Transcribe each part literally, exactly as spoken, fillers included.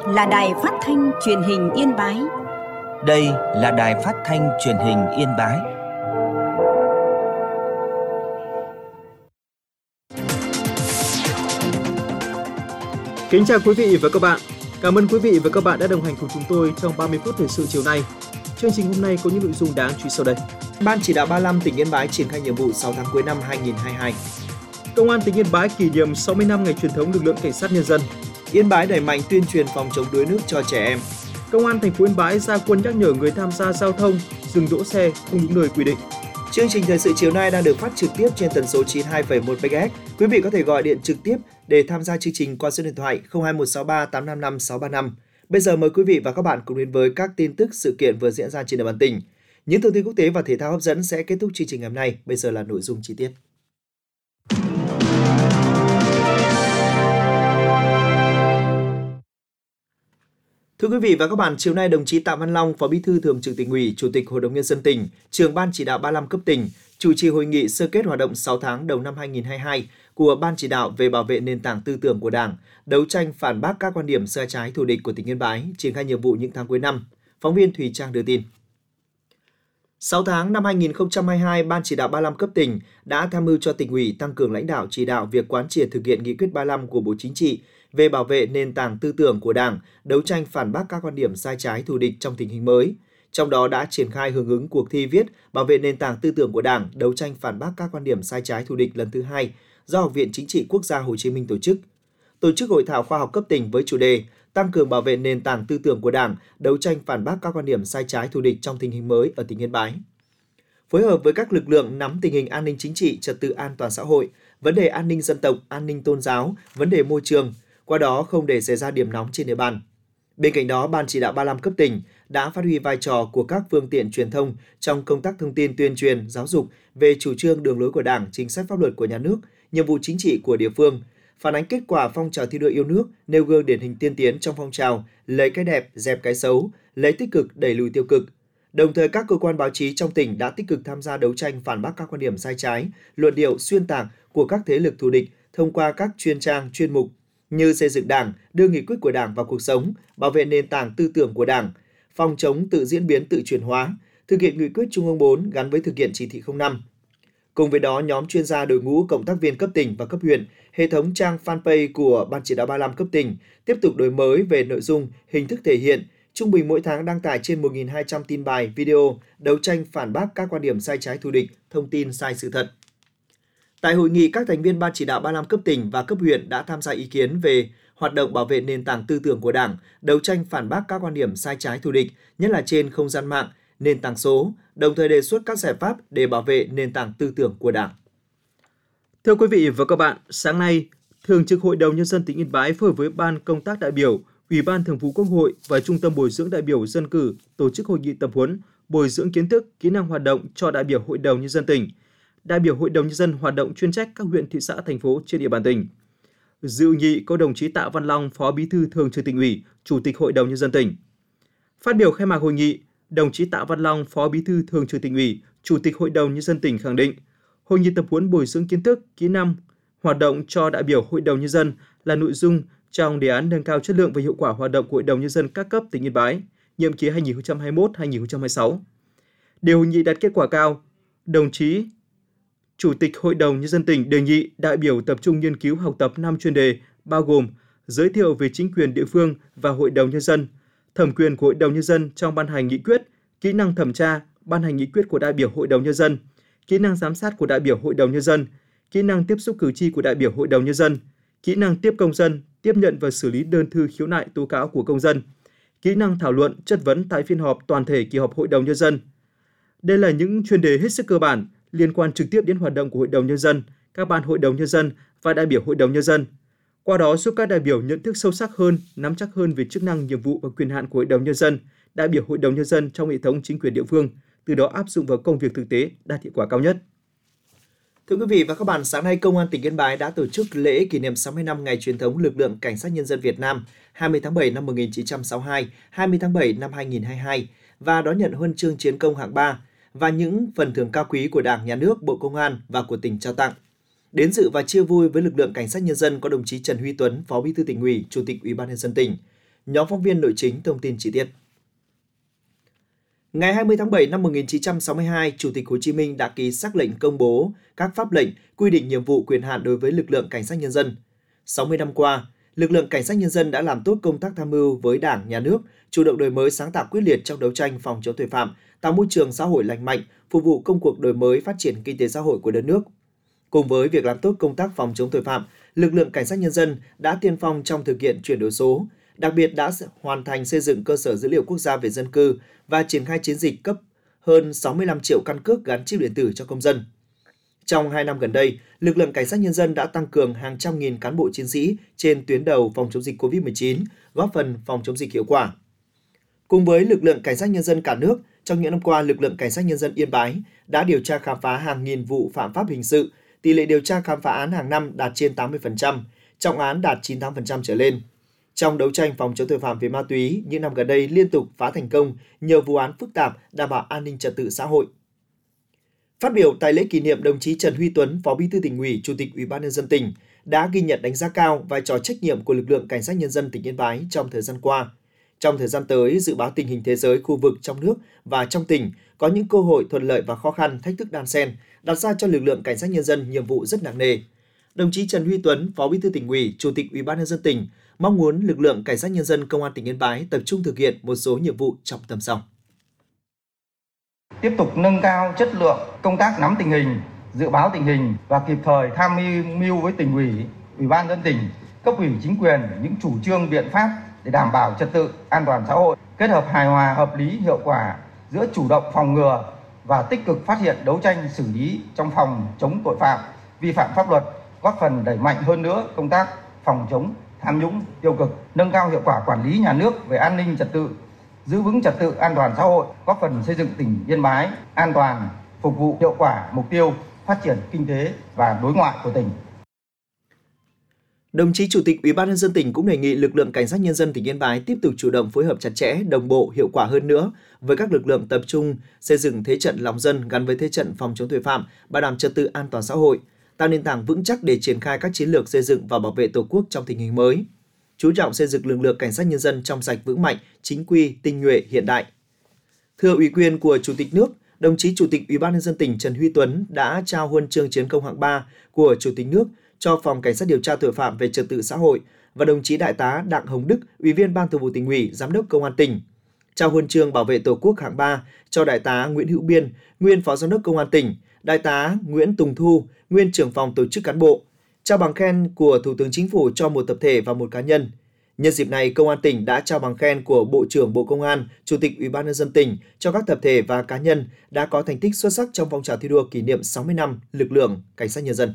là Đài Phát thanh Truyền hình Yên Bái. Đây là Đài Phát thanh Truyền hình Yên Bái. Kính chào quý vị và các bạn. Cảm ơn quý vị và các bạn đã đồng hành cùng chúng tôi trong ba mươi phút thời sự chiều nay. Chương trình hôm nay có những nội dung đáng chú ý sau đây. Ban chỉ đạo ba mươi lăm tỉnh Yên Bái triển khai nhiệm vụ sáu tháng cuối năm hai nghìn không trăm hai mươi hai. Công an tỉnh Yên Bái kỷ niệm sáu mươi năm ngày truyền thống lực lượng cảnh sát nhân dân. Yên Bái đẩy mạnh tuyên truyền phòng chống đuối nước cho trẻ em. Công an thành phố Yên Bái ra quân nhắc nhở người tham gia giao thông dừng đỗ xe không đúng nơi quy định. Chương trình thời sự chiều nay đang được phát trực tiếp trên tần số chín mươi hai phẩy một mê ga héc. Quý vị có thể gọi điện trực tiếp để tham gia chương trình qua số điện thoại không hai một sáu ba tám năm năm sáu ba năm. Bây giờ mời quý vị và các bạn cùng đến với các tin tức sự kiện vừa diễn ra trên địa bàn tỉnh. Những thông tin quốc tế và thể thao hấp dẫn sẽ kết thúc chương trình ngày hôm nay. Bây giờ là nội dung chi tiết. Thưa quý vị và các bạn, chiều nay đồng chí Tạ Văn Long, Phó Bí thư Thường trực Tỉnh ủy, Chủ tịch Hội đồng nhân dân tỉnh, Trưởng ban chỉ đạo ba mươi lăm cấp tỉnh, chủ trì hội nghị sơ kết hoạt động sáu tháng đầu năm hai nghìn không trăm hai mươi hai của Ban chỉ đạo về bảo vệ nền tảng tư tưởng của Đảng, đấu tranh phản bác các quan điểm sai trái thù địch của tỉnh Yên Bái, triển khai nhiệm vụ những tháng cuối năm. Phóng viên Thùy Trang đưa tin. sáu tháng năm hai nghìn không trăm hai mươi hai, Ban chỉ đạo ba mươi lăm cấp tỉnh đã tham mưu cho Tỉnh ủy tăng cường lãnh đạo chỉ đạo việc quán triệt thực hiện nghị quyết ba mươi lăm của Bộ Chính trị về bảo vệ nền tảng tư tưởng của Đảng, đấu tranh phản bác các quan điểm sai trái thù địch trong tình hình mới. Trong đó đã triển khai hưởng ứng cuộc thi viết bảo vệ nền tảng tư tưởng của Đảng, đấu tranh phản bác các quan điểm sai trái thù địch lần thứ hai do Học viện Chính trị Quốc gia Hồ Chí Minh tổ chức. Tổ chức hội thảo khoa học cấp tỉnh với chủ đề tăng cường bảo vệ nền tảng tư tưởng của Đảng, đấu tranh phản bác các quan điểm sai trái thù địch trong tình hình mới ở tỉnh Yên Bái. Phối hợp với các lực lượng nắm tình hình an ninh chính trị, trật tự an toàn xã hội, vấn đề an ninh dân tộc, an ninh tôn giáo, vấn đề môi trường, qua đó không để xảy ra điểm nóng trên địa bàn. Bên cạnh đó, Ban chỉ đạo ba mươi lăm cấp tỉnh đã phát huy vai trò của các phương tiện truyền thông trong công tác thông tin tuyên truyền, giáo dục về chủ trương đường lối của Đảng, chính sách pháp luật của nhà nước, nhiệm vụ chính trị của địa phương, phản ánh kết quả phong trào thi đua yêu nước, nêu gương điển hình tiên tiến trong phong trào, lấy cái đẹp, dẹp cái xấu, lấy tích cực, đẩy lùi tiêu cực. Đồng thời, các cơ quan báo chí trong tỉnh đã tích cực tham gia đấu tranh phản bác các quan điểm sai trái, luận điệu xuyên tạc của các thế lực thù địch thông qua các chuyên trang, chuyên mục như xây dựng Đảng, đưa nghị quyết của Đảng vào cuộc sống, bảo vệ nền tảng tư tưởng của Đảng, phòng chống tự diễn biến tự chuyển hóa, thực hiện nghị quyết Trung ương bốn gắn với thực hiện chỉ thị không năm. Cùng với đó, nhóm chuyên gia đội ngũ cộng tác viên cấp tỉnh và cấp huyện, hệ thống trang fanpage của Ban chỉ đạo ba mươi lăm cấp tỉnh tiếp tục đổi mới về nội dung, hình thức thể hiện, trung bình mỗi tháng đăng tải trên một nghìn hai trăm tin bài, video, đấu tranh phản bác các quan điểm sai trái thù địch, thông tin sai sự thật. Tại hội nghị, các thành viên Ban chỉ đạo ba mươi lăm cấp tỉnh và cấp huyện đã tham gia ý kiến về hoạt động bảo vệ nền tảng tư tưởng của Đảng, đấu tranh phản bác các quan điểm sai trái thù địch, nhất là trên không gian mạng, nền tảng số, đồng thời đề xuất các giải pháp để bảo vệ nền tảng tư tưởng của Đảng. Thưa quý vị và các bạn, sáng nay, Thường trực Hội đồng Nhân dân tỉnh Yên Bái phối hợp với Ban Công tác đại biểu, Ủy ban Thường vụ Quốc hội và Trung tâm Bồi dưỡng đại biểu dân cử tổ chức hội nghị tập huấn, bồi dưỡng kiến thức, kỹ năng hoạt động cho đại biểu Hội đồng Nhân dân tỉnh, đại biểu Hội đồng Nhân dân hoạt động chuyên trách các huyện, thị xã, thành phố trên địa bàn tỉnh. Dự hội nghị có đồng chí Tạ Văn Long, Phó Bí thư Thường trực Tỉnh ủy, Chủ tịch Hội đồng Nhân dân tỉnh. Phát biểu khai mạc hội nghị, đồng chí Tạ Văn Long, Phó Bí thư Thường trực Tỉnh ủy, Chủ tịch Hội đồng Nhân dân tỉnh khẳng định, hội nghị tập huấn bồi dưỡng kiến thức, kỹ năng hoạt động cho đại biểu Hội đồng Nhân dân là nội dung trong đề án nâng cao chất lượng và hiệu quả hoạt động của Hội đồng Nhân dân các cấp tỉnh Yên Bái, nhiệm kỳ hai nghìn không trăm hai mươi mốt đến hai nghìn không trăm hai mươi sáu. Để hội nghị đạt kết quả cao, đồng chí Chủ tịch Hội đồng Nhân dân tỉnh đề nghị đại biểu tập trung nghiên cứu học tập năm chuyên đề bao gồm giới thiệu về chính quyền địa phương và Hội đồng Nhân dân, thẩm quyền của Hội đồng Nhân dân trong ban hành nghị quyết, kỹ năng thẩm tra, ban hành nghị quyết của đại biểu Hội đồng Nhân dân, kỹ năng giám sát của đại biểu Hội đồng Nhân dân, kỹ năng tiếp xúc cử tri của đại biểu Hội đồng Nhân dân, kỹ năng tiếp công dân, tiếp nhận và xử lý đơn thư khiếu nại tố cáo của công dân, kỹ năng thảo luận, chất vấn tại phiên họp toàn thể kỳ họp Hội đồng Nhân dân. Đây là những chuyên đề hết sức cơ bản, liên quan trực tiếp đến hoạt động của Hội đồng Nhân dân, các ban Hội đồng Nhân dân và đại biểu Hội đồng Nhân dân. Qua đó giúp các đại biểu nhận thức sâu sắc hơn, nắm chắc hơn về chức năng, nhiệm vụ và quyền hạn của Hội đồng Nhân dân, đại biểu Hội đồng Nhân dân trong hệ thống chính quyền địa phương, từ đó áp dụng vào công việc thực tế đạt hiệu quả cao nhất. Thưa quý vị và các bạn, sáng nay Công an tỉnh Yên Bái đã tổ chức lễ kỷ niệm sáu mươi năm ngày truyền thống lực lượng Cảnh sát Nhân dân Việt Nam hai mươi tháng bảy năm một nghìn chín trăm sáu mươi hai, hai mươi tháng bảy năm hai nghìn không trăm hai mươi hai và đón nhận huân chương chiến công hạng ba và những phần thưởng cao quý của Đảng, Nhà nước, Bộ Công an và của tỉnh trao tặng. Đến dự và chia vui với lực lượng Cảnh sát Nhân dân có đồng chí Trần Huy Tuấn, Phó Bí thư Tỉnh ủy, Chủ tịch Ủy ban Nhân dân tỉnh. Nhóm phóng viên nội chính thông tin chi tiết. Ngày hai mươi tháng bảy năm một nghìn chín trăm sáu mươi hai, Chủ tịch Hồ Chí Minh đã ký sắc lệnh công bố các pháp lệnh quy định nhiệm vụ quyền hạn đối với lực lượng cảnh sát nhân dân. sáu mươi năm qua, lực lượng cảnh sát nhân dân đã làm tốt công tác tham mưu với Đảng, Nhà nước, chủ động đổi mới sáng tạo quyết liệt trong đấu tranh phòng chống tội phạm, tạo môi trường xã hội lành mạnh, phục vụ công cuộc đổi mới phát triển kinh tế xã hội của đất nước. Cùng với việc làm tốt công tác phòng chống tội phạm, lực lượng cảnh sát nhân dân đã tiên phong trong thực hiện chuyển đổi số, đặc biệt đã hoàn thành xây dựng cơ sở dữ liệu quốc gia về dân cư và triển khai chiến dịch cấp hơn sáu mươi lăm triệu căn cước gắn chip điện tử cho công dân. Trong hai năm gần đây, lực lượng cảnh sát nhân dân đã tăng cường hàng trăm nghìn cán bộ chiến sĩ trên tuyến đầu phòng chống dịch covid mười chín, góp phần phòng chống dịch hiệu quả. Cùng với lực lượng cảnh sát nhân dân cả nước, trong những năm qua, lực lượng cảnh sát nhân dân Yên Bái đã điều tra khám phá hàng nghìn vụ phạm pháp hình sự, tỷ lệ điều tra khám phá án hàng năm đạt trên tám mươi phần trăm, trọng án đạt chín mươi tám phần trăm trở lên. Trong đấu tranh phòng chống tội phạm về ma túy, những năm gần đây liên tục phá thành công nhiều vụ án phức tạp, đảm bảo an ninh trật tự xã hội. Phát biểu tại lễ kỷ niệm, đồng chí Trần Huy Tuấn, Phó Bí thư Tỉnh ủy, Chủ tịch Ủy ban nhân dân tỉnh đã ghi nhận đánh giá cao vai trò trách nhiệm của lực lượng cảnh sát nhân dân tỉnh Yên Bái trong thời gian qua. Trong thời gian tới, dự báo tình hình thế giới, khu vực, trong nước và trong tỉnh có những cơ hội thuận lợi và khó khăn, thách thức đan xen, đặt ra cho lực lượng cảnh sát nhân dân nhiệm vụ rất nặng nề. Đồng chí Trần Huy Tuấn, Phó Bí thư Tỉnh ủy, Chủ tịch Ủy ban nhân dân tỉnh mong muốn lực lượng cảnh sát nhân dân Công an tỉnh Yên Bái tập trung thực hiện một số nhiệm vụ trọng tâm sau. Tiếp tục nâng cao chất lượng công tác nắm tình hình, dự báo tình hình và kịp thời tham mưu với Tỉnh ủy, Ủy ban nhân dân tỉnh, cấp ủy chính quyền những chủ trương biện pháp để đảm bảo trật tự an toàn xã hội, kết hợp hài hòa, hợp lý, hiệu quả giữa chủ động phòng ngừa và tích cực phát hiện, đấu tranh, xử lý trong phòng chống tội phạm, vi phạm pháp luật, góp phần đẩy mạnh hơn nữa công tác phòng chống tham nhũng tiêu cực, nâng cao hiệu quả quản lý nhà nước về an ninh trật tự, giữ vững trật tự an toàn xã hội, góp phần xây dựng tỉnh Yên Bái an toàn, phục vụ hiệu quả mục tiêu phát triển kinh tế và đối ngoại của tỉnh. Đồng chí Chủ tịch Ủy ban nhân dân tỉnh cũng đề nghị lực lượng cảnh sát nhân dân tỉnh Yên Bái tiếp tục chủ động phối hợp chặt chẽ, đồng bộ, hiệu quả hơn nữa với các lực lượng, tập trung xây dựng thế trận lòng dân gắn với thế trận phòng chống tội phạm, bảo đảm trật tự an toàn xã hội, tạo nền tảng vững chắc để triển khai các chiến lược xây dựng và bảo vệ Tổ quốc trong tình hình mới. Chú trọng xây dựng lực lượng cảnh sát nhân dân trong sạch vững mạnh, chính quy, tinh nhuệ, hiện đại. Thưa ủy quyền của Chủ tịch nước, đồng chí Chủ tịch Ủy ban nhân dân tỉnh Trần Huy Tuấn đã trao huân chương chiến công hạng ba của Chủ tịch nước cho Phòng Cảnh sát điều tra tội phạm về trật tự xã hội và đồng chí Đại tá Đặng Hồng Đức, Ủy viên Ban Thường vụ Tỉnh ủy, Giám đốc Công an tỉnh. Trao huân chương bảo vệ Tổ quốc hạng ba cho Đại tá Nguyễn Hữu Biên, nguyên Phó Giám đốc Công an tỉnh, Đại tá Nguyễn Tùng Thu, nguyên trưởng phòng tổ chức cán bộ. Trao bằng khen của Thủ tướng Chính phủ cho một tập thể và một cá nhân. Nhân dịp này, Công an tỉnh đã trao bằng khen của Bộ trưởng Bộ Công an, Chủ tịch Ủy ban nhân dân tỉnh cho các tập thể và cá nhân đã có thành tích xuất sắc trong phong trào thi đua kỷ niệm sáu mươi năm lực lượng cảnh sát nhân dân.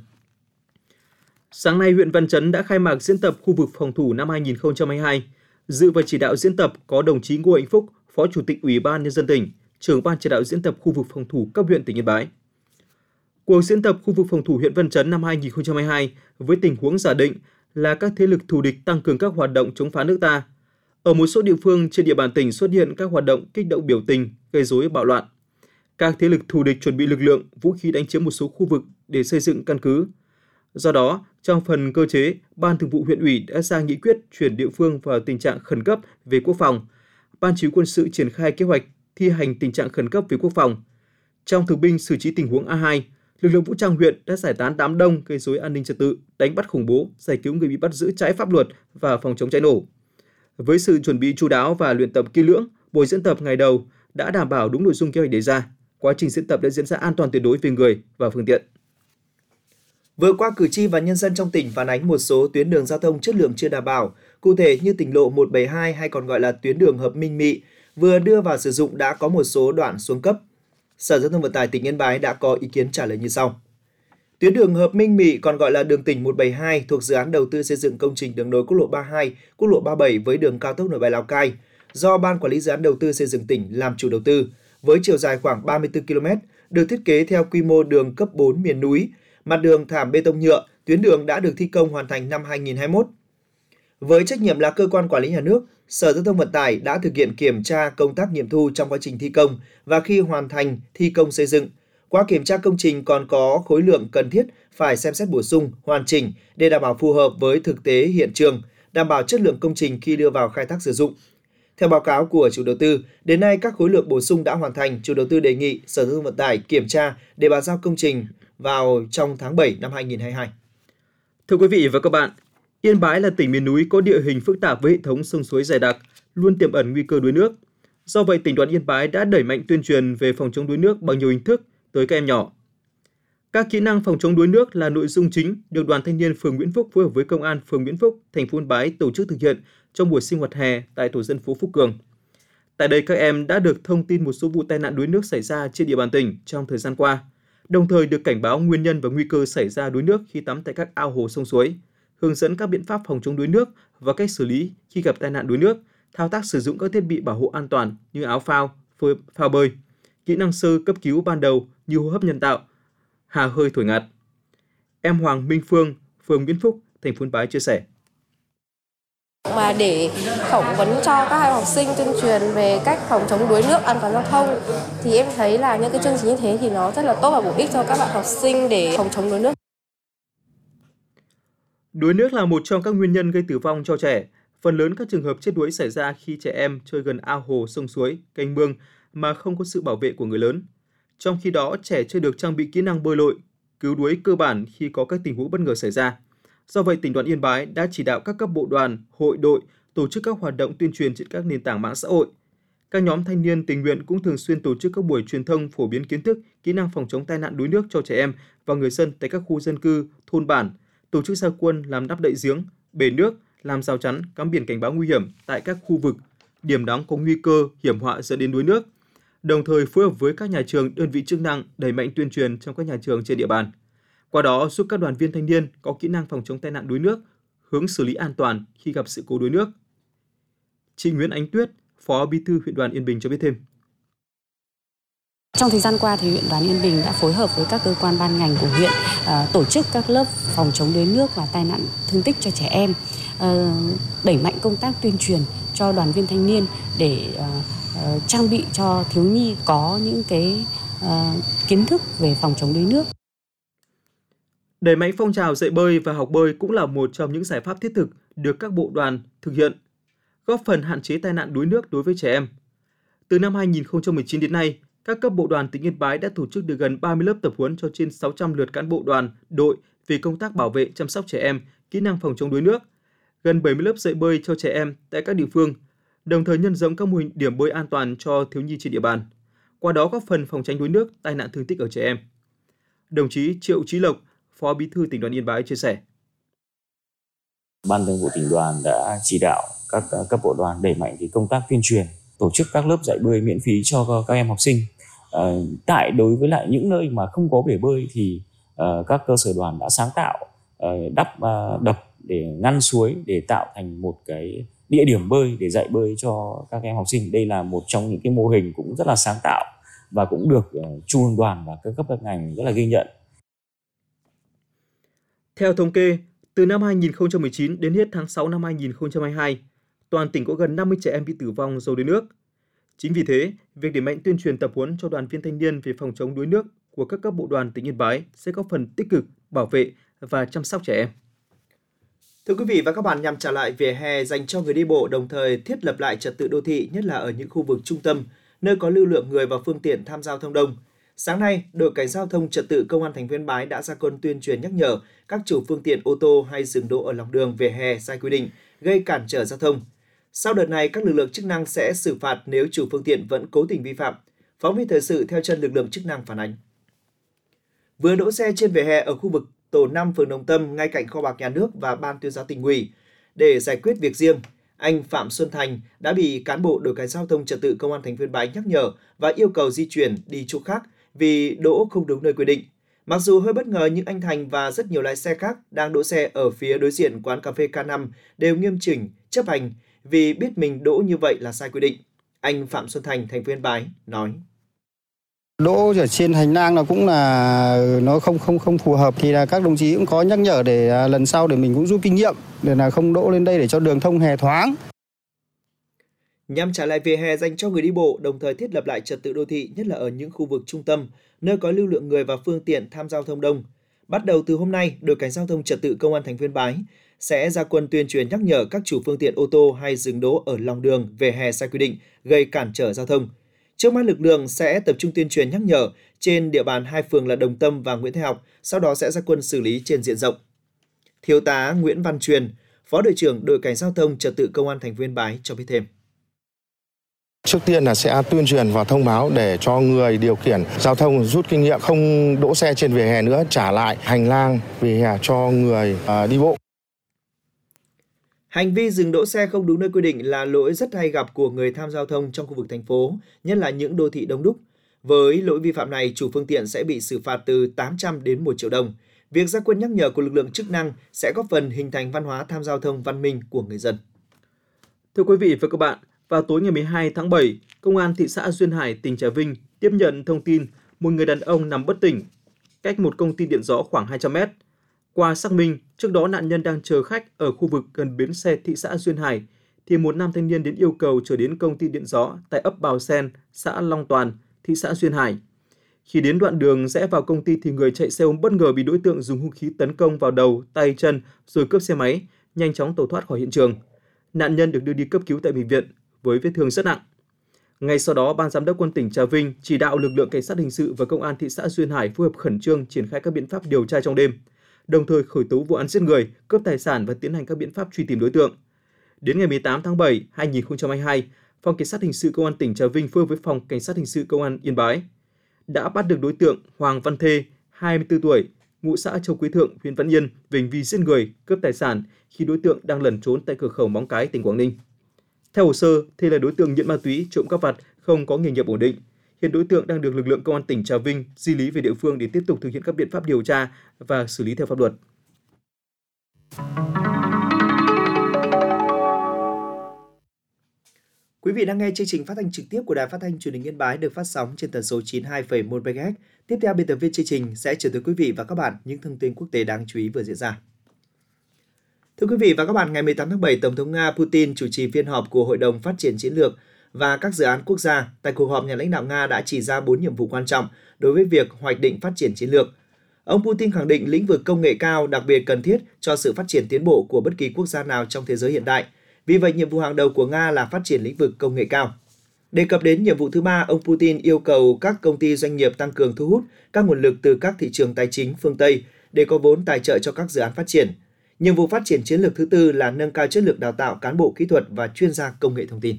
Sáng nay, huyện Văn Chấn đã khai mạc diễn tập khu vực phòng thủ năm hai nghìn không trăm hai mươi hai. Dự và chỉ đạo diễn tập có đồng chí Ngô Hạnh Phúc, Phó Chủ tịch Ủy ban nhân dân tỉnh, trưởng ban chỉ đạo diễn tập khu vực phòng thủ cấp huyện tỉnh Yên Bái. Cuộc diễn tập khu vực phòng thủ huyện Văn Chấn năm hai nghìn không trăm hai mươi hai với tình huống giả định là các thế lực thù địch tăng cường các hoạt động chống phá nước ta. Ở một số địa phương trên địa bàn tỉnh xuất hiện các hoạt động kích động biểu tình, gây rối bạo loạn. Các thế lực thù địch chuẩn bị lực lượng, vũ khí đánh chiếm một số khu vực để xây dựng căn cứ. Do đó, trong phần cơ chế, Ban Thường vụ huyện ủy đã ra nghị quyết chuyển địa phương vào tình trạng khẩn cấp về quốc phòng. Ban chỉ huy quân sự triển khai kế hoạch thi hành tình trạng khẩn cấp về quốc phòng. Trong thực binh xử trí tình huống A hai, lực lượng vũ trang huyện đã giải tán đám đông gây rối an ninh trật tự, đánh bắt khủng bố, giải cứu người bị bắt giữ trái pháp luật và phòng chống cháy nổ. Với sự chuẩn bị chu đáo và luyện tập kỹ lưỡng, buổi diễn tập ngày đầu đã đảm bảo đúng nội dung kế hoạch đề ra. Quá trình diễn tập đã diễn ra an toàn tuyệt đối về người và phương tiện. Vừa qua, cử tri và nhân dân trong tỉnh phản ánh một số tuyến đường giao thông chất lượng chưa đảm bảo, cụ thể như tỉnh lộ một bảy hai hay còn gọi là tuyến đường Hợp Minh Mị vừa đưa vào sử dụng đã có một số đoạn xuống cấp. Sở Giao thông Vận tải tỉnh Yên Bái đã có ý kiến trả lời như sau. Tuyến đường Hợp Minh Mị còn gọi là đường tỉnh một bảy hai thuộc dự án đầu tư xây dựng công trình đường nối quốc lộ ba mươi hai, quốc lộ ba mươi bảy với đường cao tốc Nội Bài Lào Cai do Ban Quản lý Dự án Đầu tư xây dựng tỉnh làm chủ đầu tư, với chiều dài khoảng ba mươi tư ki lô mét, được thiết kế theo quy mô đường cấp bốn miền núi, mặt đường thảm bê tông nhựa, tuyến đường đã được thi công hoàn thành năm hai nghìn không trăm hai mươi mốt. Với trách nhiệm là cơ quan quản lý nhà nước, Sở Giao thông Vận tải đã thực hiện kiểm tra công tác nghiệm thu trong quá trình thi công và khi hoàn thành thi công xây dựng. Qua kiểm tra công trình còn có khối lượng cần thiết phải xem xét bổ sung, hoàn chỉnh để đảm bảo phù hợp với thực tế hiện trường, đảm bảo chất lượng công trình khi đưa vào khai thác sử dụng. Theo báo cáo của chủ đầu tư, đến nay các khối lượng bổ sung đã hoàn thành, chủ đầu tư đề nghị Sở Giao thông Vận tải kiểm tra để bàn giao công trình vào trong tháng bảy năm hai nghìn không trăm hai mươi hai. Thưa quý vị và các bạn, Yên Bái là tỉnh miền núi có địa hình phức tạp với hệ thống sông suối dày đặc, luôn tiềm ẩn nguy cơ đuối nước. Do vậy, tỉnh đoàn Yên Bái đã đẩy mạnh tuyên truyền về phòng chống đuối nước bằng nhiều hình thức tới các em nhỏ. Các kỹ năng phòng chống đuối nước là nội dung chính được Đoàn Thanh niên phường Nguyễn Phúc phối hợp với Công an phường Nguyễn Phúc, thành phố Yên Bái tổ chức thực hiện trong buổi sinh hoạt hè tại tổ dân phố Phúc Cường. Tại đây, các em đã được thông tin một số vụ tai nạn đuối nước xảy ra trên địa bàn tỉnh trong thời gian qua, đồng thời được cảnh báo nguyên nhân và nguy cơ xảy ra đuối nước khi tắm tại các ao hồ sông suối, hướng dẫn các biện pháp phòng chống đuối nước và cách xử lý khi gặp tai nạn đuối nước, thao tác sử dụng các thiết bị bảo hộ an toàn như áo phao, phao bơi, kỹ năng sơ cấp cứu ban đầu như hô hấp nhân tạo, hà hơi thổi ngạt. Em Hoàng Minh Phương, phường Nguyễn Phúc, thành phố Yên Bái chia sẻ. Mà để phỏng vấn cho các học sinh tuyên truyền về cách phòng chống đuối nước, an toàn giao thông thì em thấy là những cái chương trình như thế thì nó rất là tốt và bổ ích cho các bạn học sinh để phòng chống đuối nước. Đuối nước là một trong các nguyên nhân gây tử vong cho trẻ. Phần lớn các trường hợp chết đuối xảy ra khi trẻ em chơi gần ao hồ, sông suối, kênh mương mà không có sự bảo vệ của người lớn. Trong khi đó, trẻ chưa được trang bị kỹ năng bơi lội, cứu đuối cơ bản khi có các tình huống bất ngờ xảy ra. Do vậy, tỉnh đoàn Yên Bái đã chỉ đạo các cấp bộ đoàn, hội, đội tổ chức các hoạt động tuyên truyền trên các nền tảng mạng xã hội. Các nhóm thanh niên tình nguyện cũng thường xuyên tổ chức các buổi truyền thông phổ biến kiến thức, kỹ năng phòng chống tai nạn đuối nước cho trẻ em và người dân tại các khu dân cư, thôn bản, tổ chức ra quân làm đắp đậy giếng, bể nước, làm rào chắn, cắm biển cảnh báo nguy hiểm tại các khu vực, điểm nóng có nguy cơ hiểm họa dẫn đến đuối nước. Đồng thời phối hợp với các nhà trường, đơn vị chức năng đẩy mạnh tuyên truyền trong các nhà trường trên địa bàn. Qua đó giúp các đoàn viên thanh niên có kỹ năng phòng chống tai nạn đuối nước, hướng xử lý an toàn khi gặp sự cố đuối nước. Chị Nguyễn Ánh Tuyết, Phó Bí thư huyện đoàn Yên Bình cho biết thêm. Trong thời gian qua thì huyện đoàn Yên Bình đã phối hợp với các cơ quan ban ngành của huyện uh, tổ chức các lớp phòng chống đuối nước và tai nạn thương tích cho trẻ em, uh, đẩy mạnh công tác tuyên truyền cho đoàn viên thanh niên để uh, uh, trang bị cho thiếu nhi có những cái uh, kiến thức về phòng chống đuối nước. Đẩy mạnh phong trào dạy bơi và học bơi cũng là một trong những giải pháp thiết thực được các bộ đoàn thực hiện, góp phần hạn chế tai nạn đuối nước đối với trẻ em. Từ năm hai nghìn không trăm mười chín đến nay, các cấp bộ đoàn tỉnh Yên Bái đã tổ chức được gần ba mươi lớp tập huấn cho trên sáu trăm lượt cán bộ đoàn, đội về công tác bảo vệ, chăm sóc trẻ em, kỹ năng phòng chống đuối nước, gần bảy mươi lớp dạy bơi cho trẻ em tại các địa phương, đồng thời nhân rộng các mô hình điểm bơi an toàn cho thiếu nhi trên địa bàn. Qua đó góp phần phòng tránh đuối nước, tai nạn thương tích ở trẻ em. Đồng chí Triệu Chí Lộc, Phó Bí thư tỉnh đoàn Yên Bái chia sẻ. Ban Thường vụ tỉnh đoàn đã chỉ đạo các cấp bộ đoàn đẩy mạnh cái công tác tuyên truyền, tổ chức các lớp dạy bơi miễn phí cho các em học sinh. À, tại đối với lại những nơi mà không có bể bơi thì uh, các cơ sở đoàn đã sáng tạo uh, đắp uh, đập để ngăn suối để tạo thành một cái địa điểm bơi để dạy bơi cho các em học sinh. Đây là một trong những cái mô hình cũng rất là sáng tạo và cũng được uh, trung ương đoàn và các cấp các ngành rất là ghi nhận. Theo thống kê, từ năm hai nghìn không trăm mười chín đến hết tháng sáu năm hai nghìn không trăm hai mươi hai, toàn tỉnh có gần năm mươi trẻ em bị tử vong do đuối nước. Chính vì thế, việc đẩy mạnh tuyên truyền tập huấn cho đoàn viên thanh niên về phòng chống đuối nước của các cấp bộ đoàn tỉnh Yên Bái sẽ góp phần tích cực bảo vệ và chăm sóc trẻ em. Thưa quý vị và các bạn, nhằm trả lại vỉa hè dành cho người đi bộ, đồng thời thiết lập lại trật tự đô thị, nhất là ở những khu vực trung tâm, nơi có lưu lượng người và phương tiện tham gia giao thông đông. Sáng nay, đội cảnh giao thông trật tự công an thành phố Yên Bái đã ra quân tuyên truyền nhắc nhở các chủ phương tiện ô tô hay dừng đỗ ở lòng đường, vỉa hè sai quy định, gây cản trở giao thông. Sau đợt này, các lực lượng chức năng sẽ xử phạt nếu chủ phương tiện vẫn cố tình vi phạm. Phóng viên thời sự theo chân lực lượng chức năng phản ánh. Vừa đỗ xe trên vỉa hè ở khu vực tổ năm phường Đồng Tâm ngay cạnh kho bạc nhà nước và ban tuyên giáo tỉnh ủy để giải quyết việc riêng, anh Phạm Xuân Thành đã bị cán bộ đội cảnh giao thông trật tự công an thành phố Yên Bái nhắc nhở và yêu cầu di chuyển đi chỗ khác vì đỗ không đúng nơi quy định. Mặc dù hơi bất ngờ nhưng anh Thành và rất nhiều lái xe khác đang đỗ xe ở phía đối diện quán cà phê K năm đều nghiêm chỉnh chấp hành vì biết mình đỗ như vậy là sai quy định. Anh Phạm Xuân Thành, thành phố Yên Bái nói: Đỗ ở trên hành lang là cũng là nó không không không phù hợp thì là các đồng chí cũng có nhắc nhở để lần sau để mình cũng rút kinh nghiệm để là không đỗ lên đây để cho đường thông hè thoáng. Nhằm trả lại vỉa hè dành cho người đi bộ, đồng thời thiết lập lại trật tự đô thị, nhất là ở những khu vực trung tâm, nơi có lưu lượng người và phương tiện tham gia giao thông đông. Bắt đầu từ hôm nay, đội cảnh giao thông trật tự công an thành phố Yên Bái sẽ ra quân tuyên truyền nhắc nhở các chủ phương tiện ô tô hay dừng đỗ ở lòng đường, vỉa hè sai quy định, gây cản trở giao thông. Trước mắt lực lượng sẽ tập trung tuyên truyền nhắc nhở trên địa bàn hai phường là Đồng Tâm và Nguyễn Thái Học, sau đó sẽ ra quân xử lý trên diện rộng. Thiếu tá Nguyễn Văn Truyền, Phó đội trưởng đội cảnh giao thông trật tự công an thành phố Yên Bái cho biết thêm. Trước tiên là sẽ tuyên truyền và thông báo để cho người điều khiển giao thông rút kinh nghiệm, không đỗ xe trên vỉa hè nữa, trả lại hành lang vỉa hè cho người uh, đi bộ. Hành vi dừng đỗ xe không đúng nơi quy định là lỗi rất hay gặp của người tham gia giao thông trong khu vực thành phố, nhất là những đô thị đông đúc. Với lỗi vi phạm này, chủ phương tiện sẽ bị xử phạt từ tám trăm đến một triệu đồng. Việc ra quân nhắc nhở của lực lượng chức năng sẽ góp phần hình thành văn hóa tham gia giao thông văn minh của người dân. Thưa quý vị và các bạn, vào tối ngày mười hai tháng bảy, Công an thị xã Duyên Hải, tỉnh Trà Vinh tiếp nhận thông tin một người đàn ông nằm bất tỉnh, cách một công ty điện gió khoảng hai trăm mét. Qua xác minh, trước đó nạn nhân đang chờ khách ở khu vực gần bến xe thị xã Duyên Hải, thì một nam thanh niên đến yêu cầu trở đến công ty điện gió tại ấp Bào Sen, xã Long Toàn, thị xã Duyên Hải. Khi đến đoạn đường rẽ vào công ty thì người chạy xe ôm bất ngờ bị đối tượng dùng hung khí tấn công vào đầu, tay, chân rồi cướp xe máy, nhanh chóng tẩu thoát khỏi hiện trường. Nạn nhân được đưa đi cấp cứu tại bệnh viện với vết thương rất nặng. Ngay sau đó, Ban Giám đốc Công an tỉnh Trà Vinh chỉ đạo lực lượng cảnh sát hình sự và công an thị xã Duyên Hải phối hợp khẩn trương triển khai các biện pháp điều tra trong đêm, đồng thời khởi tố vụ án giết người, cướp tài sản và tiến hành các biện pháp truy tìm đối tượng. Đến ngày mười tám tháng bảy năm hai nghìn không trăm hai mươi hai, Phòng Cảnh sát hình sự Công an tỉnh Trà Vinh phối hợp với Phòng Cảnh sát hình sự Công an Yên Bái đã bắt được đối tượng Hoàng Văn Thê, hai mươi tư tuổi, ngụ xã Châu Quý Thượng, huyện Văn Yên về hành vi giết người, cướp tài sản khi đối tượng đang lẩn trốn tại cửa khẩu Móng Cái, tỉnh Quảng Ninh. Theo hồ sơ, Thê là đối tượng nghiện ma túy, trộm cắp vặt, không có nghề nghiệp ổn định. Hiện đối tượng đang được lực lượng Công an tỉnh Trà Vinh di lý về địa phương để tiếp tục thực hiện các biện pháp điều tra và xử lý theo pháp luật. Quý vị đang nghe chương trình phát thanh trực tiếp của Đài Phát thanh Truyền hình Yên Bái được phát sóng trên tần số chín mươi hai phẩy một mê ga héc. Tiếp theo, biên tập viên chương trình sẽ chuyển tới quý vị và các bạn những thông tin quốc tế đáng chú ý vừa diễn ra. Thưa quý vị và các bạn, ngày mười tám tháng bảy, Tổng thống Nga Putin chủ trì phiên họp của Hội đồng Phát triển Chiến lược và các dự án quốc gia. Tại cuộc họp, nhà lãnh đạo Nga đã chỉ ra bốn nhiệm vụ quan trọng đối với việc hoạch định phát triển chiến lược. Ông Putin khẳng định lĩnh vực công nghệ cao đặc biệt cần thiết cho sự phát triển tiến bộ của bất kỳ quốc gia nào trong thế giới hiện đại. Vì vậy, nhiệm vụ hàng đầu của Nga là phát triển lĩnh vực công nghệ cao. Đề cập đến nhiệm vụ thứ ba, ông Putin yêu cầu các công ty doanh nghiệp tăng cường thu hút các nguồn lực từ các thị trường tài chính phương Tây để có vốn tài trợ cho các dự án phát triển. Nhiệm vụ phát triển chiến lược thứ tư là nâng cao chất lượng đào tạo cán bộ kỹ thuật và chuyên gia công nghệ thông tin.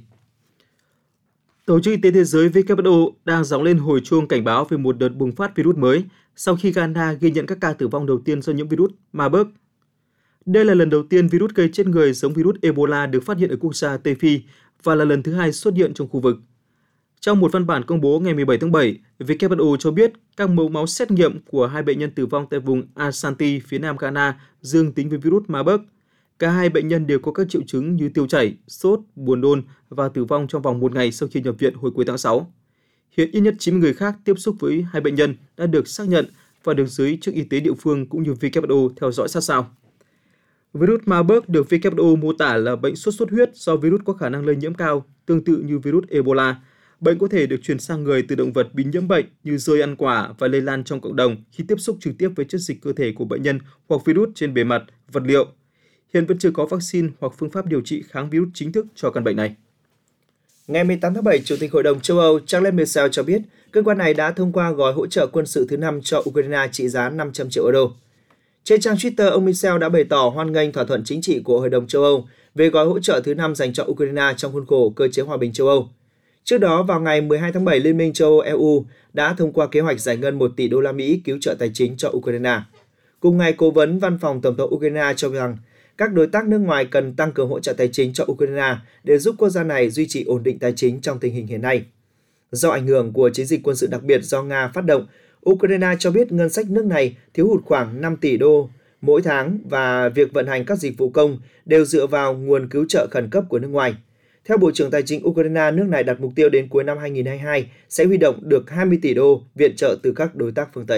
Tổ chức Y tế Thế giới W H O đang gióng lên hồi chuông cảnh báo về một đợt bùng phát virus mới sau khi Ghana ghi nhận các ca tử vong đầu tiên do nhiễm virus Marburg. Đây là lần đầu tiên virus gây chết người giống virus Ebola được phát hiện ở quốc gia Tây Phi và là lần thứ hai xuất hiện trong khu vực. Trong một văn bản công bố ngày mười bảy tháng bảy, W H O cho biết các mẫu máu xét nghiệm của hai bệnh nhân tử vong tại vùng Ashanti, phía nam Ghana dương tính với virus Marburg. Cả hai bệnh nhân đều có các triệu chứng như tiêu chảy, sốt, buồn nôn và tử vong trong vòng một ngày sau khi nhập viện hồi cuối tháng sáu. Hiện ít nhất chín mươi người khác tiếp xúc với hai bệnh nhân đã được xác nhận và được giới chức y tế địa phương cũng như W H O theo dõi sát sao. Virus Marburg được W H O mô tả là bệnh sốt xuất huyết do virus có khả năng lây nhiễm cao, tương tự như virus Ebola. Bệnh có thể được truyền sang người từ động vật bị nhiễm bệnh như dơi ăn quả và lây lan trong cộng đồng khi tiếp xúc trực tiếp với chất dịch cơ thể của bệnh nhân hoặc virus trên bề mặt, vật liệu. Hiện vẫn chưa có vaccine hoặc phương pháp điều trị kháng virus chính thức cho căn bệnh này. Ngày mười tám tháng bảy, Chủ tịch Hội đồng châu Âu Charles Michel cho biết cơ quan này đã thông qua gói hỗ trợ quân sự thứ năm cho Ukraine trị giá năm trăm triệu euro. Trên trang Twitter, ông Michel đã bày tỏ hoan nghênh thỏa thuận chính trị của Hội đồng châu Âu về gói hỗ trợ thứ năm dành cho Ukraine trong khuôn khổ cơ chế hòa bình châu Âu. Trước đó, vào ngày mười hai tháng bảy, Liên minh châu Âu E U đã thông qua kế hoạch giải ngân một tỷ đô la Mỹ cứu trợ tài chính cho Ukraine. Cùng ngày, Cố vấn Văn phòng Tổng thống Ukraine cho rằng các đối tác nước ngoài cần tăng cường hỗ trợ tài chính cho Ukraine để giúp quốc gia này duy trì ổn định tài chính trong tình hình hiện nay. Do ảnh hưởng của chiến dịch quân sự đặc biệt do Nga phát động, Ukraine cho biết ngân sách nước này thiếu hụt khoảng năm tỷ đô mỗi tháng và việc vận hành các dịch vụ công đều dựa vào nguồn cứu trợ khẩn cấp của nước ngoài. Theo Bộ trưởng Tài chính Ukraine, nước này đặt mục tiêu đến cuối năm hai nghìn không trăm hai mươi hai sẽ huy động được hai mươi tỷ đô viện trợ từ các đối tác phương Tây.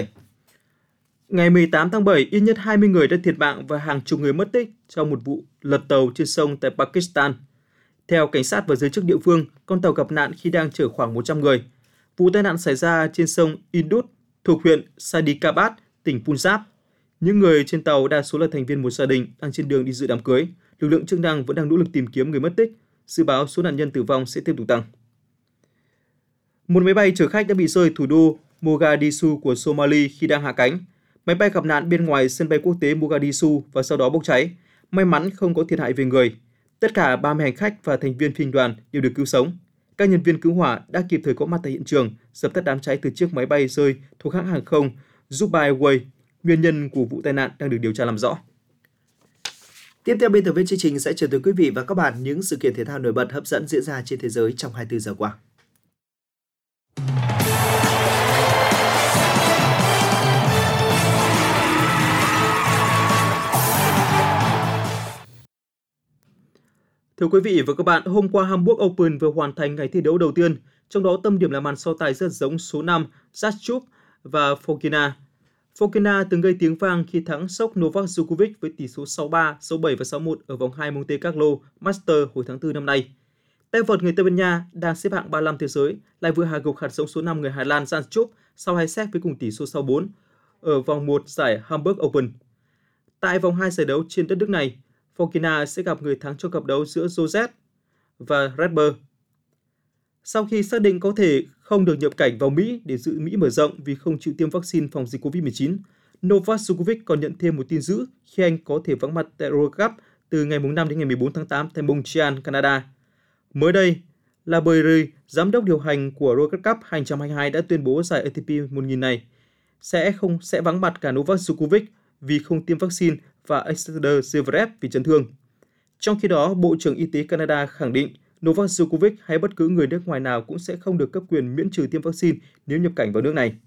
Ngày mười tám tháng bảy, ít nhất hai mươi người đã thiệt mạng và hàng chục người mất tích trong một vụ lật tàu trên sông tại Pakistan. Theo cảnh sát và giới chức địa phương, con tàu gặp nạn khi đang chở khoảng một trăm người. Vụ tai nạn xảy ra trên sông Indus thuộc huyện Sadikabad, tỉnh Punjab. Những người trên tàu đa số là thành viên một gia đình đang trên đường đi dự đám cưới. Lực lượng chức năng vẫn đang nỗ lực tìm kiếm người mất tích. Dự báo số nạn nhân tử vong sẽ tiếp tục tăng. Một máy bay chở khách đã bị rơi thủ đô Mogadishu của Somalia khi đang hạ cánh. Máy bay gặp nạn bên ngoài sân bay quốc tế Mogadishu và sau đó bốc cháy. May mắn không có thiệt hại về người. Tất cả ba mươi hành khách và thành viên phi hành đoàn đều được cứu sống. Các nhân viên cứu hỏa đã kịp thời có mặt tại hiện trường, dập tắt đám cháy từ chiếc máy bay rơi thuộc hãng hàng không Dubai Airways. Nguyên nhân của vụ tai nạn đang được điều tra làm rõ. Tiếp theo biên tập viên chương trình sẽ chuyển tới quý vị và các bạn những sự kiện thể thao nổi bật hấp dẫn diễn ra trên thế giới trong hai mươi tư giờ qua. Thưa quý vị và các bạn, hôm qua Hamburg Open vừa hoàn thành ngày thi đấu đầu tiên, trong đó tâm điểm là màn so tài rất giống số năm Zatchuk và Fokina. Fokina từng gây tiếng vang khi thắng sốc Novak Djokovic với tỷ số sáu ba, sáu bảy và sáu một ở vòng hai Monte Carlo Master hồi tháng tư năm nay. Tay vợt người Tây Ban Nha đang xếp hạng ba mươi lăm thế giới lại vừa hạ gục hạt giống số năm người Hà Lan Zatchuk sau hai set với cùng tỷ số sáu bốn ở vòng một giải Hamburg Open. Tại vòng hai giải đấu trên đất nước này, Fokina sẽ gặp người thắng trong cặp đấu giữa Joseph và Redber. Sau khi xác định có thể không được nhập cảnh vào Mỹ để dự Mỹ mở rộng vì không chịu tiêm vaccine phòng dịch covid mười chín, Novak Djokovic còn nhận thêm một tin dữ khi anh có thể vắng mặt tại World Cup từ ngày năm đến ngày mười bốn tháng tám tại Montreal, Canada. Mới đây, Laberry, giám đốc điều hành của World Cup hai không hai hai đã tuyên bố giải a tê pê một nghìn này sẽ không sẽ vắng mặt cả Novak Djokovic vì không tiêm vaccine và Alexander Zverev vì chấn thương. Trong khi đó, Bộ trưởng Y tế Canada khẳng định Novak Djokovic hay bất cứ người nước ngoài nào cũng sẽ không được cấp quyền miễn trừ tiêm vaccine nếu nhập cảnh vào nước này.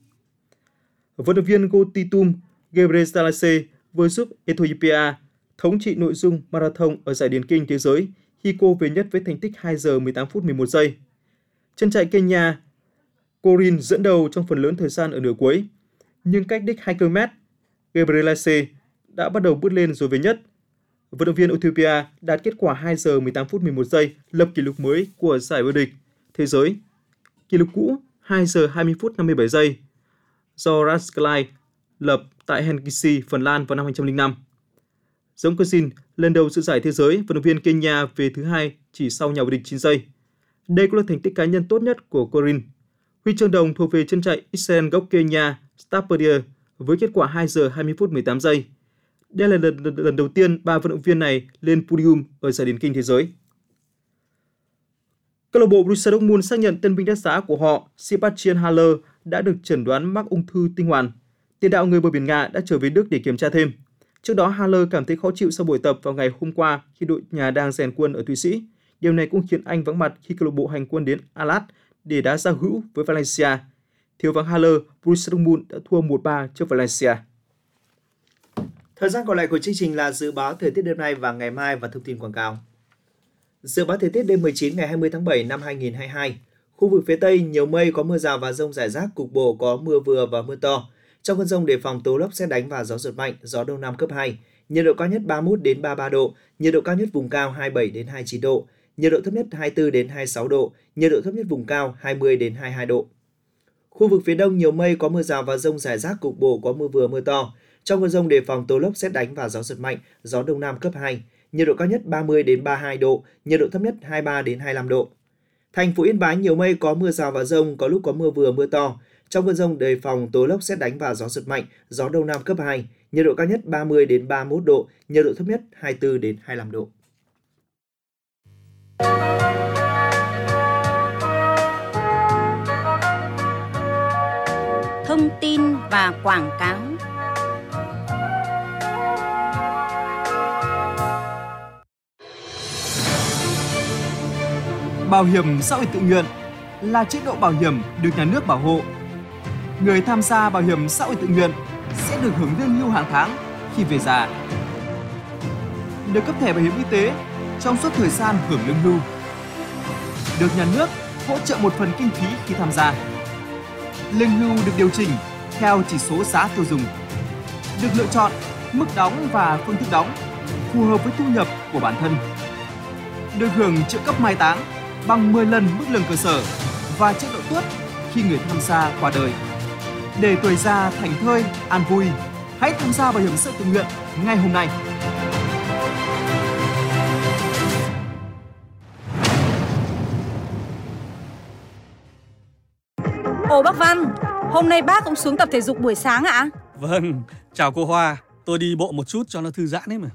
Vận động viên Gotitum Ghebreselassie vừa giúp Ethiopia thống trị nội dung marathon ở giải điền kinh thế giới khi cô về nhất với thành tích hai giờ mười tám phút mười một giây. Chân chạy Kenya, Corin dẫn đầu trong phần lớn thời gian ở nửa cuối, nhưng cách đích hai ki lô mét, Ghebreselassie đã bắt đầu bứt lên rồi về nhất. Vận động viên Ethiopia đạt kết quả hai giờ mười tám phút mười một giây, lập kỷ lục mới của giải vô địch thế giới. Kỷ lục cũ hai giờ hai mươi phút năm mươi bảy giây do Rasklai lập tại Helsinki, Phần Lan vào năm hai không không năm. Giống Cosin lần đầu dự giải thế giới, vận động viên Kenya về thứ hai chỉ sau nhà vô địch chín giây. Đây cũng là thành tích cá nhân tốt nhất của Corin. Huy chương đồng thuộc về chân chạy Israel gốc Kenya Stapedia với kết quả hai giờ hai mươi phút mười tám giây. Đây là lần, lần, lần đầu tiên ba vận động viên này lên podium ở giải điền kinh thế giới. Câu lạc bộ Borussia Dortmund xác nhận tân binh đắt giá của họ, Sebastian Haller, đã được chẩn đoán mắc ung thư tinh hoàn. Tiền đạo người bờ biển Nga đã trở về Đức để kiểm tra thêm. Trước đó, Haller cảm thấy khó chịu sau buổi tập vào ngày hôm qua khi đội nhà đang rèn quân ở Thụy Sĩ. Điều này cũng khiến anh vắng mặt khi câu lạc bộ hành quân đến Alat để đá giao hữu với Valencia. Thiếu vắng Haller, Borussia Dortmund đã thua một ba trước Valencia. Thời gian còn lại của chương trình là dự báo thời tiết đêm nay và ngày mai và thông tin quảng cáo. Dự báo thời tiết đêm mười chín ngày hai mươi tháng bảy năm hai nghìn không trăm hai mươi hai. Khu vực phía Tây nhiều mây, có mưa rào và dông rải rác, cục bộ có mưa vừa và mưa to. Trong cơn dông đề phòng tố lốc sét đánh và gió giật mạnh, gió đông nam cấp hai. Nhiệt độ cao nhất ba mươi mốt đến ba mươi ba độ, nhiệt độ cao nhất vùng cao hai mươi bảy đến hai mươi chín độ, nhiệt độ thấp nhất hai mươi tư đến hai mươi sáu độ, nhiệt độ thấp nhất vùng cao hai mươi đến hai mươi hai độ. Khu vực phía Đông nhiều mây, có mưa rào và dông rải rác, cục bộ có mưa vừa mưa to. Trong cơn dông đề phòng tố lốc sét đánh và gió giật mạnh, gió đông nam cấp hai. Nhiệt độ cao nhất ba mươi đến ba mươi hai độ, nhiệt độ thấp nhất hai mươi ba đến hai mươi lăm độ. Thành phố Yên Bái nhiều mây, có mưa rào và dông, có lúc có mưa vừa mưa to. Trong cơn dông đề phòng tố lốc sét đánh và gió giật mạnh, gió đông nam cấp hai. Nhiệt độ cao nhất ba mươi đến ba mươi mốt độ, nhiệt độ thấp nhất hai mươi tư đến hai mươi lăm độ. Thông tin và quảng cáo. Bảo hiểm xã hội tự nguyện là chế độ bảo hiểm được nhà nước bảo hộ. Người tham gia bảo hiểm xã hội tự nguyện sẽ được hưởng lương hưu hàng tháng khi về già, được cấp thẻ bảo hiểm y tế trong suốt thời gian hưởng lương hưu, được nhà nước hỗ trợ một phần kinh phí khi tham gia. Lương hưu được điều chỉnh theo chỉ số giá tiêu dùng, được lựa chọn mức đóng và phương thức đóng phù hợp với thu nhập của bản thân, được hưởng trợ cấp mai táng bằng mười lần mức lương cơ sở và chế độ tuất khi người tham gia qua đời. Để tuổi già thảnh thơi, an vui, Hãy tham gia bảo hiểm xã hội tự nguyện ngay hôm nay. Ồ bác Văn, hôm nay bác cũng xuống tập thể dục buổi sáng ạ? Vâng, chào cô Hoa, tôi đi bộ một chút cho nó thư giãn ấy mà.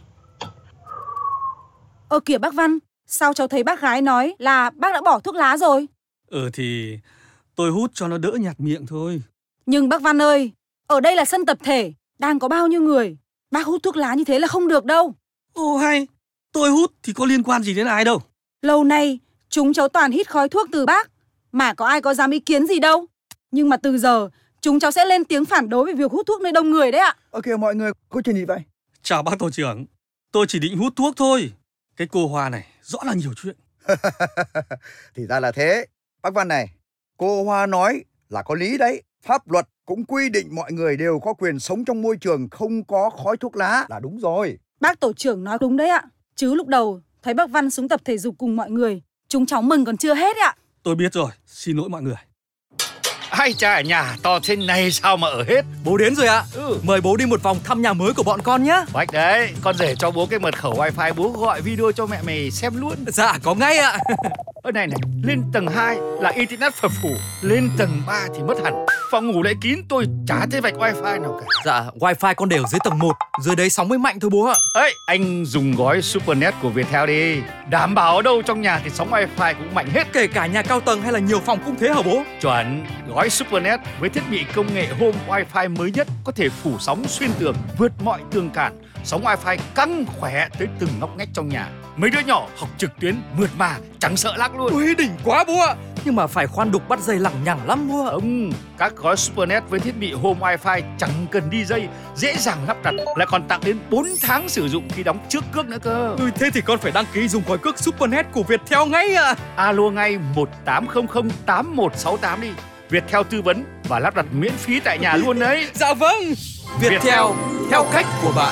Ờ kìa bác Văn, sao cháu thấy bác gái nói là bác đã bỏ thuốc lá rồi? Ừ thì tôi hút cho nó đỡ nhạt miệng thôi. Nhưng bác Văn ơi, ở đây là sân tập thể, đang có bao nhiêu người. Bác hút thuốc lá như thế là không được đâu. Ồ hay, tôi hút thì có liên quan gì đến ai đâu. Lâu nay, chúng cháu toàn hít khói thuốc từ bác, mà có ai có dám ý kiến gì đâu. Nhưng mà từ giờ, chúng cháu sẽ lên tiếng phản đối về việc hút thuốc nơi đông người đấy ạ. Ok mọi người, có chuyện gì vậy? Chào bác tổ trưởng, tôi chỉ định hút thuốc thôi. Cái cô Hoa này rõ là nhiều chuyện. Thì ra là thế. Bác Văn này, cô Hoa nói là có lý đấy. Pháp luật cũng quy định mọi người đều có quyền sống trong môi trường không có khói thuốc lá là đúng rồi. Bác tổ trưởng nói đúng đấy ạ. Chứ lúc đầu thấy bác Văn xuống tập thể dục cùng mọi người, chúng cháu mừng còn chưa hết ạ. Tôi biết rồi, xin lỗi mọi người. Ai chà, nhà to thế này sao mà ở hết. Bố đến rồi ạ. ừ. Mời bố đi một vòng thăm nhà mới của bọn con nhé. Bách đấy, con rể cho bố cái mật khẩu wifi, bố gọi video cho mẹ mày xem luôn. Dạ có ngay ạ. Ở này này, lên tầng hai là internet phập phù, lên tầng ba thì mất hẳn. Phòng ngủ lại kín, tôi chả thấy vạch wifi nào cả. Dạ, wifi con để ở dưới tầng một, dưới đấy sóng mới mạnh thôi bố ạ. Ấy, anh dùng gói Supernet của Viettel đi. Đảm bảo ở đâu trong nhà thì sóng wifi cũng mạnh hết. Kể cả nhà cao tầng hay là nhiều phòng cũng thế hả bố? Chuẩn, gói Supernet với thiết bị công nghệ Home Wifi mới nhất có thể phủ sóng xuyên tường, vượt mọi tường cản. Sóng wifi căng khỏe tới từng ngóc ngách trong nhà. Mấy đứa nhỏ học trực tuyến mượt mà, chẳng sợ lag luôn. Ui đỉnh quá bố ạ. Nhưng mà phải khoan đục bắt dây lằng nhằng lắm bố ạ. Không, các gói Supernet với thiết bị Home Wifi chẳng cần đi dây, dễ dàng lắp đặt, lại còn tặng đến bốn tháng sử dụng khi đóng trước cước nữa cơ. Ừ, thế thì con phải đăng ký dùng gói cước Supernet của Viettel ngay ạ. Alo ngay một tám không không tám một sáu tám đi. Viettel tư vấn và lắp đặt miễn phí tại nhà luôn đấy. Dạ vâng. Viettel, Viettel theo cách của bạn.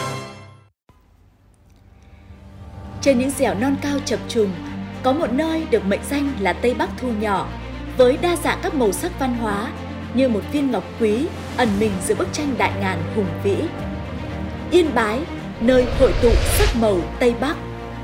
Trên những dẻo non cao chập trùng, có một nơi được mệnh danh là Tây Bắc thu nhỏ, với đa dạng các màu sắc văn hóa như một viên ngọc quý ẩn mình giữa bức tranh đại ngàn hùng vĩ. Yên Bái, nơi hội tụ sắc màu Tây Bắc.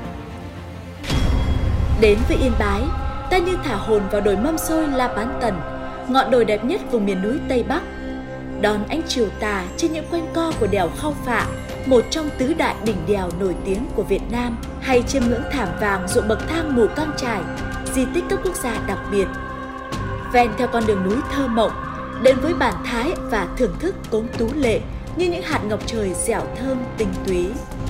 Đến với Yên Bái, ta như thả hồn vào đồi mâm xôi La Bán Tần, ngọn đồi đẹp nhất vùng miền núi Tây Bắc. Đón ánh chiều tà trên những quanh co của đèo Khao Phạ, một trong tứ đại đỉnh đèo nổi tiếng của Việt Nam, hay chiêm ngưỡng thảm vàng ruộng bậc thang mù căng trải, di tích cấp quốc gia đặc biệt. Ven theo con đường núi thơ mộng, đến với bản thái và thưởng thức cốm tú lệ như những hạt ngọc trời dẻo thơm tinh túy.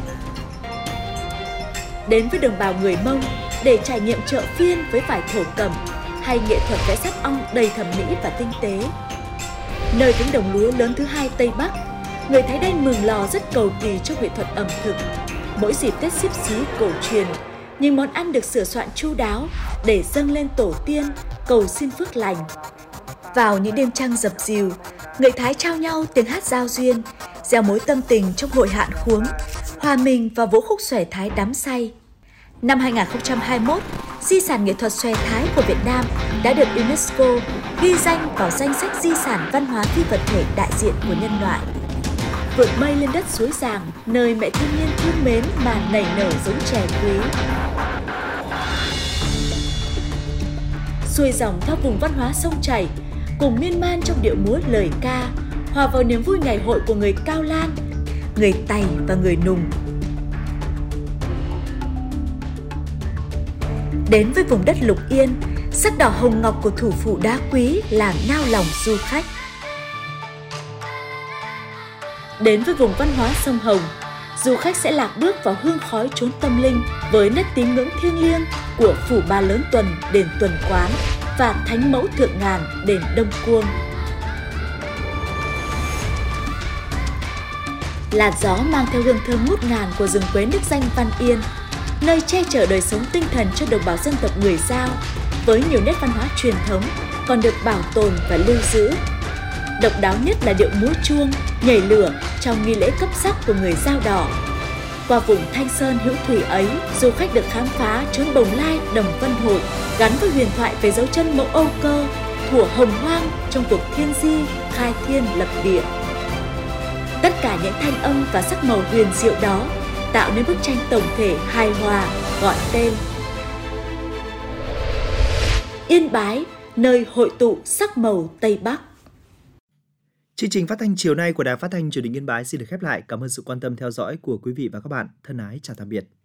Đến với đồng bào người Mông để trải nghiệm chợ phiên với vải thổ cẩm hay nghệ thuật vẽ sáp ong đầy thẩm mỹ và tinh tế. Nơi cánh đồng lúa lớn thứ hai Tây Bắc, người Thái Đen Mường Lò rất cầu kỳ trong nghệ thuật ẩm thực. Mỗi dịp Tết Xíp Xí cổ truyền, những món ăn được sửa soạn chu đáo để dâng lên tổ tiên, cầu xin phước lành. Vào những đêm trăng dập dìu, người Thái trao nhau tiếng hát giao duyên, gieo mối tâm tình trong hội hạn khuống, hòa mình vào vũ khúc xòe Thái đắm say. Năm hai không hai mốt, di sản nghệ thuật xòe Thái của Việt Nam đã được UNESCO ghi danh vào danh sách di sản văn hóa phi vật thể đại diện của nhân loại. Vượt mây lên đất suối Giàng, nơi mẹ thiên nhiên thương mến mà nảy nở giống chè quý. Xuôi dòng theo vùng văn hóa sông chảy, cùng miên man trong điệu múa lời ca, hòa vào niềm vui ngày hội của người Cao Lan, người Tày và người Nùng. Đến với vùng đất Lục Yên, sắc đỏ hồng ngọc của thủ phủ đá quý làm nao lòng du khách. Đến với vùng văn hóa sông Hồng, du khách sẽ lạc bước vào hương khói chốn tâm linh với nét tín ngưỡng thiêng liêng của phủ Ba Lớn Tuần, đền Tuần Quán và Thánh Mẫu Thượng Ngàn, đền Đông Cuông. Làn gió mang theo hương thơm ngút ngàn của rừng quế nước danh Văn Yên, nơi che chở đời sống tinh thần cho đồng bào dân tộc người Dao, với nhiều nét văn hóa truyền thống còn được bảo tồn và lưu giữ. Độc đáo nhất là điệu múa chuông, nhảy lửa trong nghi lễ cấp sắc của người Dao Đỏ. Qua vùng Thanh Sơn hữu thủy ấy, du khách được khám phá chốn Bồng Lai, Đồng Vân Hội, gắn với huyền thoại về dấu chân mẫu Âu Cơ, thuở hồng hoang trong cuộc thiên di, khai thiên lập địa. Tất cả những thanh âm và sắc màu huyền diệu đó tạo nên bức tranh tổng thể hài hòa gọi tên Yên Bái, nơi hội tụ sắc màu Tây Bắc. Chương trình phát thanh chiều nay của Đài Phát thanh Truyền hình Yên Bái xin được khép lại. Cảm ơn sự quan tâm theo dõi của quý vị và các bạn. Thân ái chào tạm biệt.